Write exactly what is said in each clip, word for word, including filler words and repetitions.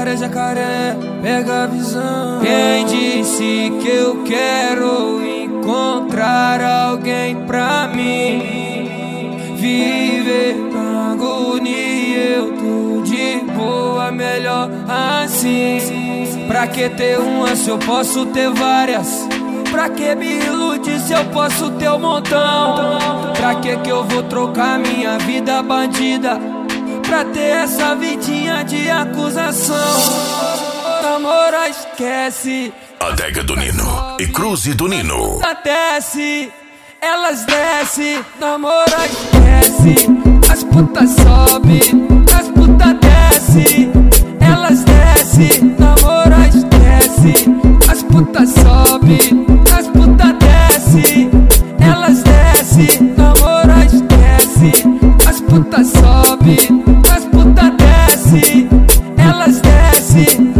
jacaré, jacaré, pega a visão. Quem disse que eu quero encontrar alguém pra mim viver na agonia? Eu tô de boa, melhor assim. Pra que ter uma se eu posso ter várias? Pra que me iludir se eu posso ter um montão? Pra que que eu vou trocar minha vida bandida pra ter essa vidinha de acusação? Namora, esquece. Adega do Nino e Cruze do Nino. Desce, elas desce. Namora, esquece. As putas sobe, as putas desce. Elas desce. Namora, esquece. As putas sobe, as putas desce. Elas desce. Namora, esquece. As putas sobe, as putas desce. Elas desce.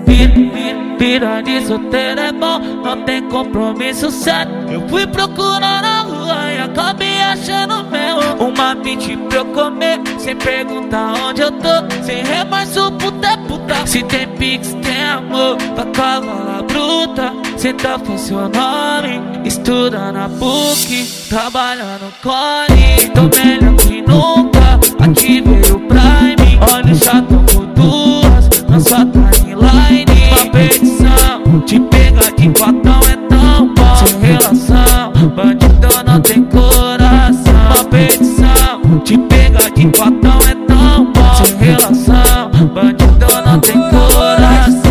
Vida de solteiro é bom, não tem compromisso sério. Eu fui procurar na rua e acabei achando meu. Uma bitch pra eu comer, sem perguntar onde eu tô. Sem remorso, puta é puta. Se tem pix, tem amor, pra cavala bruta. Cê foi seu nome, estuda na P U C, trabalha no Core. Tô melhor que nunca, ativei o Prime. Olha, já tomou duas, na sua timeline. Uma petição, te pegar de cotão é tão bom. Sem relação, bandidão não tem coração. Uma petição, te pegar de cotão é tão bom. Sem relação, bandidão não tem coração.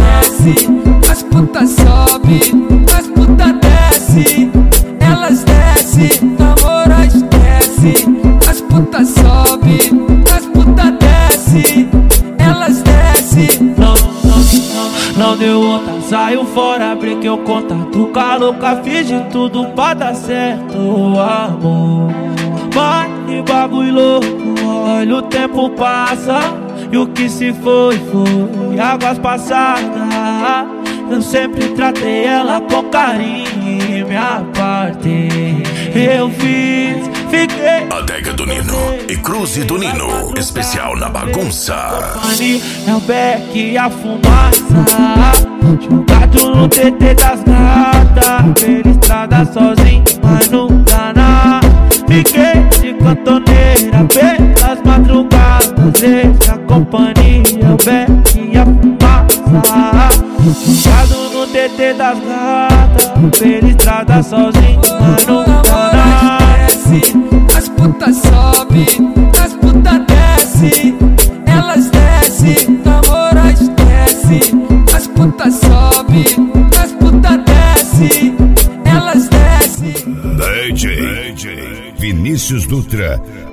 As putas sobe, as putas desce. Elas desce, namora, esquece. As putas sobe, as putas desce. Elas desce. Não, não, não, não deu outra, saiu fora, brinquei o contato com a louca, fiz de tudo pra dar certo, amor. Mas que bagulho louco, olha o tempo passa e o que se foi, foi águas passadas. Eu sempre tratei ela com carinho e minha parte eu fiz, fiquei. Adega do Nino e Cruze do Nino, especial na bagunça. É o beck e a fumaça, jogado no T T das gatas. Pela estrada sozinho, mas não dá nada. Fiquei de cantoneira pelas madrugadas. Essa companhia é o beck e a fumaça, jogado no T T das gatas. Pela estrada sozinho, mas não dá nada. As putas sobe, as putas desce. Elas desce, namora, esquece. As putas sobe, as putas desce. Elas desce. D J Vinícius Dutra,